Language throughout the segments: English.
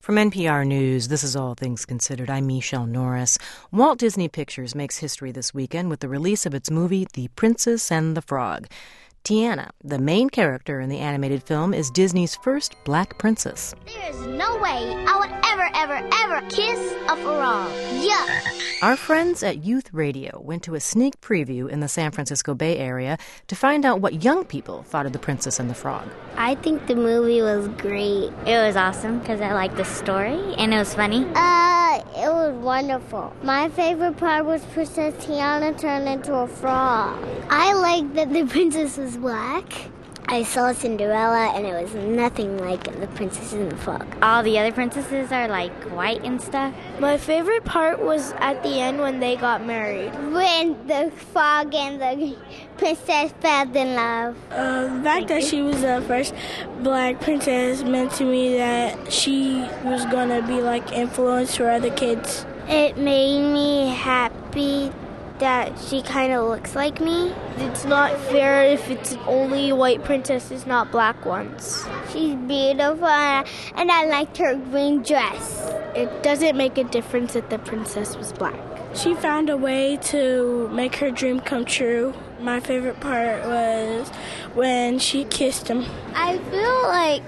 From NPR News, this is All Things Considered. I'm Michelle Norris. Walt Disney Pictures makes history this weekend with the release of its movie, The Princess and the Frog. Tiana, the main character in the animated film, is Disney's first black princess. There's no way I would ever kiss a frog. Yuck! Our friends at Youth Radio went to a sneak preview in the San Francisco Bay Area to find out what young people thought of The Princess and the Frog. I think the movie was great. It was awesome because I liked the story and it was funny. It was wonderful. My favorite part was Princess Tiana turned into a frog. I liked that the princess was black. I saw Cinderella and it was nothing like the Princess and the Frog. All the other princesses are like white and stuff. My favorite part was at the end when they got married. When the frog and the princess fell in love. The fact that she was the first black princess meant to me that she was going to be like influence for other kids. It made me happy that she kind of looks like me. It's not fair if it's only white princesses, not black ones. She's beautiful and I liked her green dress. It doesn't make a difference that the princess was black. She found a way to make her dream come true. My favorite part was when she kissed him. I feel like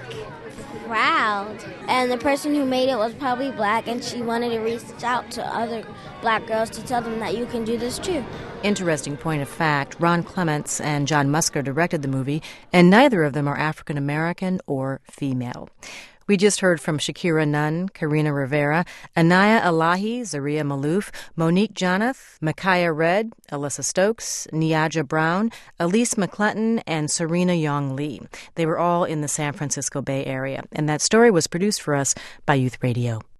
proud. And the person who made it was probably black, and she wanted to reach out to other black girls to tell them that you can do this too. Interesting point of fact, Ron Clements and John Musker directed the movie, and neither of them are African American or female. We just heard from Shakira Nunn, Karina Rivera, Anaya Elahi, Zaria Malouf, Monique Jonath, Micaiah Red, Alyssa Stokes, Niaja Brown, Elise McClelton, and Serena Yong Lee. They were all in the San Francisco Bay Area, and that story was produced for us by Youth Radio.